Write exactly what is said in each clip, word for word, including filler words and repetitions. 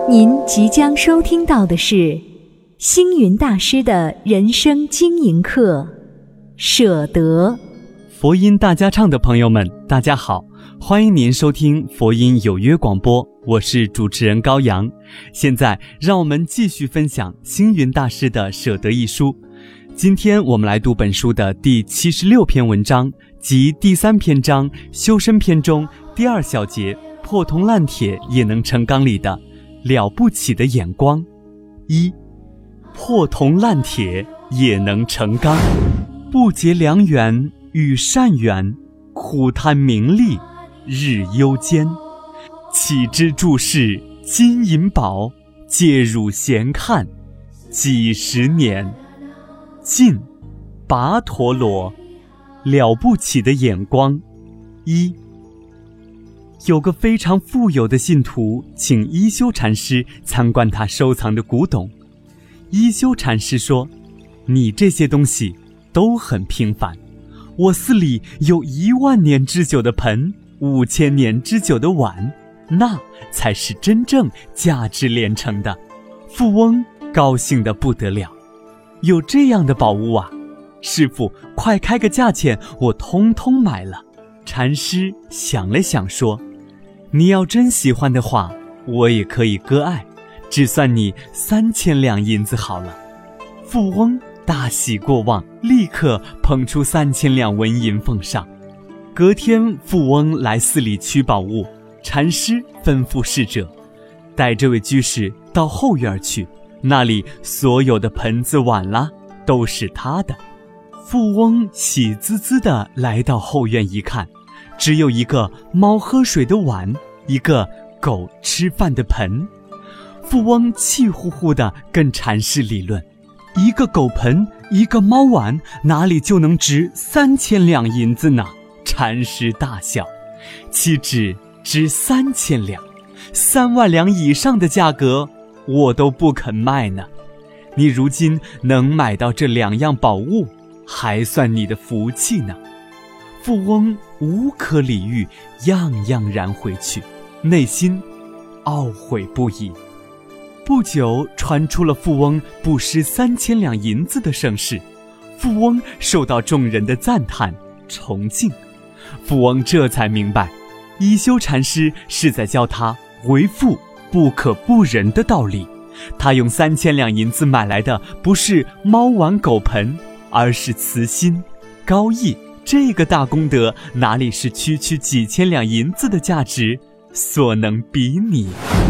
您即将收听到的是星云大师的人生经营课《舍得》。 佛音大家唱的朋友们，大家好，欢迎您收听佛音有约广播，我是主持人高阳。现在让我们继续分享星云大师的《舍得》一书。今天我们来读本书的第七十六篇文章，即第三篇章修身篇中第二小节破铜烂铁也能成钢里的了不起的眼光。一，破铜烂铁也能成钢，不结良缘与善缘，苦贪名利日忧艰。岂知诸世金银宝，皆汝闲看几十年。晋跋陀罗，了不起的眼光。一，有个非常富有的信徒请一休禅师参观他收藏的古董。一休禅师说，你这些东西都很平凡，我寺里有一万年之久的盆，五千年之久的碗，那才是真正价值连城的。富翁高兴得不得了，有这样的宝物啊，师父快开个价钱，我通通买了。禅师想了想说，你要真喜欢的话，我也可以割爱，只算你三千两银子好了。富翁大喜过望，立刻捧出三千两纹银奉上。隔天富翁来寺里取宝物，禅师吩咐侍者带这位居士到后院去，那里所有的盆子碗啦都是他的。富翁喜滋滋地来到后院一看，只有一个猫喝水的碗，一个狗吃饭的盆。富翁气呼呼地跟禅师理论，一个狗盆一个猫碗哪里就能值三千两银子呢？禅师大笑，岂止值三千两，三万两以上的价格我都不肯卖呢。你如今能买到这两样宝物，还算你的福气呢。富翁无可理喻，样样然回去，内心懊悔不已。不久传出了富翁布施三千两银子的盛事，富翁受到众人的赞叹崇敬。富翁这才明白，一休禅师是在教他为富不可不仁的道理。他用三千两银子买来的不是猫碗狗盆，而是慈心高义，这个大功德哪里是区区几千两银子的价值所能比拟？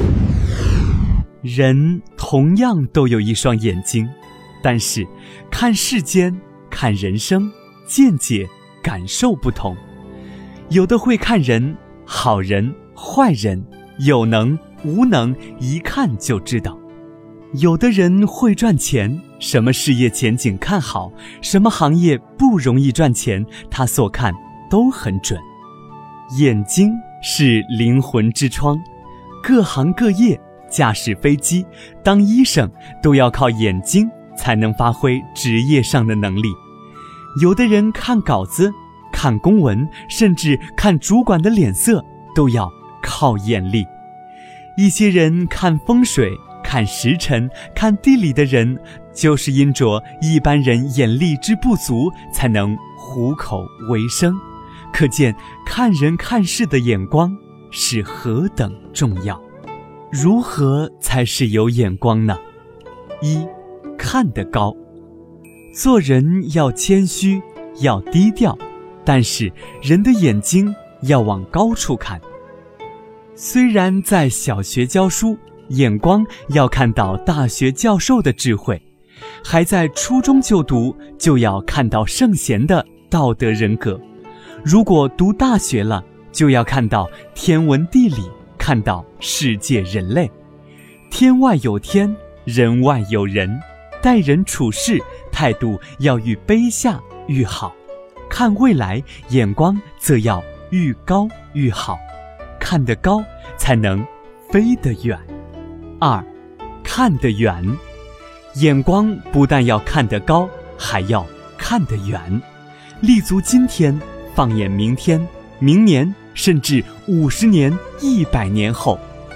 人同样都有一双眼睛，但是看世间看人生见解感受不同。有的会看人，好人坏人，有能无能一看就知道。有的人会赚钱，什么事业前景看好，什么行业不容易赚钱，他所看都很准。眼睛是灵魂之窗，各行各业，驾驶飞机当医生都要靠眼睛才能发挥职业上的能力。有的人看稿子看公文，甚至看主管的脸色都要靠眼力。一些人看风水看时辰看地理的人，就是因着一般人眼力之不足，才能糊口为生。可见看人看事的眼光是何等重要。如何才是有眼光呢？一，看得高。做人要谦虚，要低调，但是人的眼睛要往高处看。虽然在小学教书，眼光要看到大学教授的智慧，还在初中就读，就要看到圣贤的道德人格。如果读大学了，就要看到天文地理，看到世界人类。天外有天，人外有人，待人处事态度要愈卑下愈好。看未来，眼光则要愈高愈好，看得高才能飞得远。二，看得远。眼光不但要看得高，还要看得远。立足今天，放眼明天，明年甚至五十年、一百年后，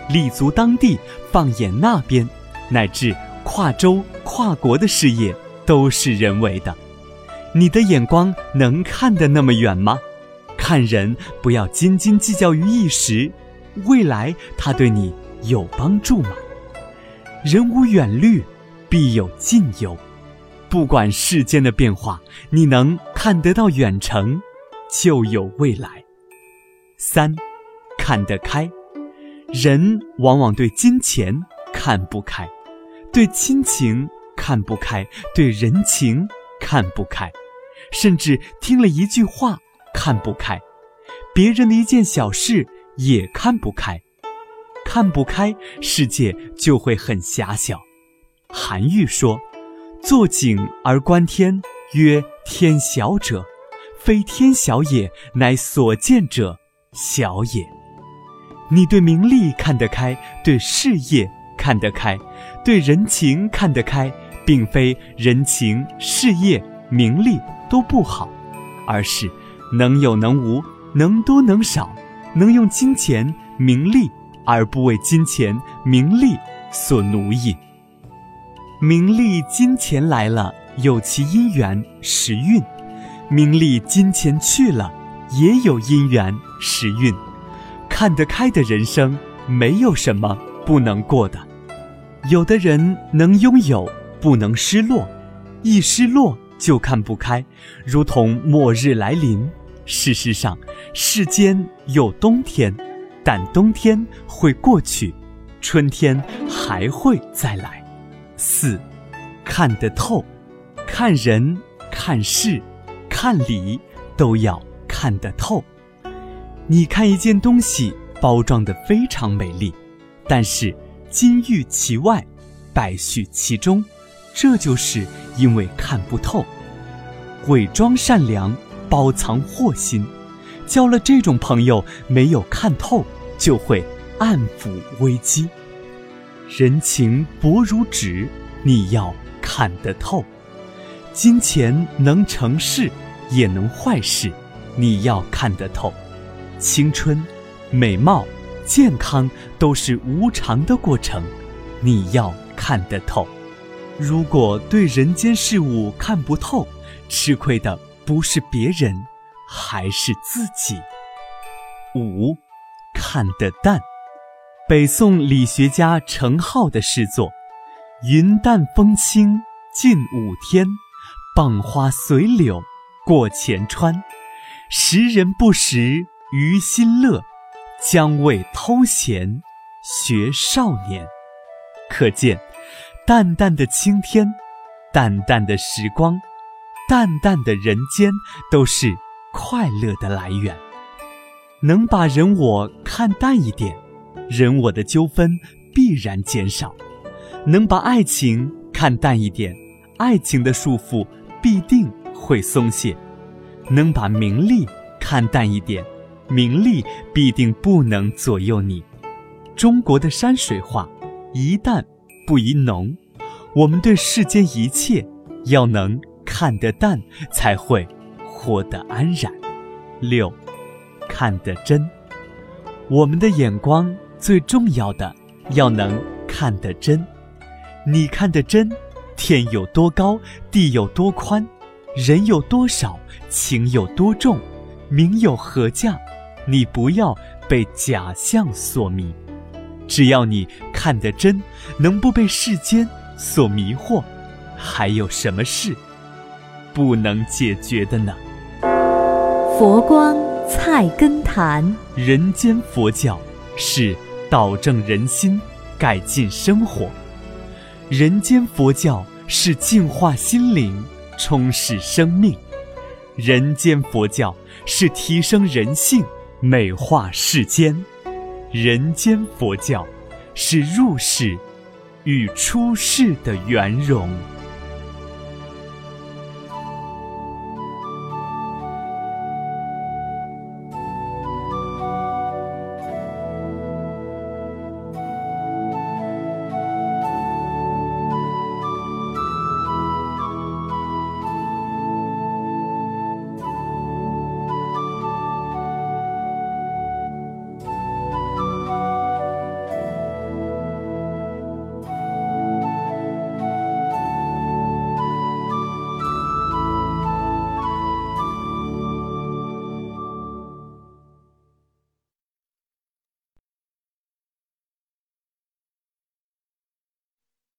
立足当地，放眼那边，乃至跨州跨国的事业都是人为的。你的眼光能看得那么远吗？看人不要斤斤计较于一时，未来它对你有帮助吗？人无远虑，必有近忧。不管世间的变化，你能看得到远程，就有未来。三，看得开。人往往对金钱看不开，对亲情看不开，对人情看不开，甚至听了一句话看不开，别人的一件小事也看不开。看不开，世界就会很狭小。韩愈说，坐井而观天，曰天小者，非天小也，乃所见者小也。你对名利看得开，对事业看得开，对人情看得开，并非人情、事业、名利都不好，而是能有能无，能多能少，能用金钱、名利，而不为金钱、名利所奴役。名利金钱来了，有其因缘时运；名利金钱去了，也有因缘时运。看得开的人生，没有什么不能过的。有的人能拥有，不能失落，一失落就看不开，如同末日来临。事实上，世间有冬天，但冬天会过去，春天还会再来。四，看得透。看人、看事、看理，都要看得透。你看一件东西包装得非常美丽，但是金玉其外，败絮其中，这就是因为看不透。伪装善良，包藏祸心，交了这种朋友，没有看透，就会暗伏危机。人情薄如纸，你要看得透。金钱能成事，也能坏事，你要看得透。青春、美貌、健康都是无常的过程，你要看得透。如果对人间事物看不透，吃亏的不是别人，还是自己。五，看得淡。北宋理学家程颢的诗作：云淡风轻近五天，傍花随柳过前川。识人不识于心乐，将为偷闲学少年。可见，淡淡的青天，淡淡的时光，淡淡的人间，都是快乐的来源。能把人我看淡一点，人我的纠纷必然减少；能把爱情看淡一点，爱情的束缚必定会松懈；能把名利看淡一点，名利必定不能左右你。中国的山水画，宜淡不宜浓。我们对世间一切要能看得淡，才会活得安然。六，看得真。我们的眼光最重要的要能看得真。你看得真，天有多高，地有多宽，人有多少，情有多重，名有何价，你不要被假象所迷。只要你看得真，能不被世间所迷惑，还有什么事不能解决的呢？ 佛光菜根谭。 人间佛教是导正人心，改进生活；人间佛教是净化心灵，充实生命；人间佛教是提升人性，美化世间；人间佛教是入世与出世的圆融。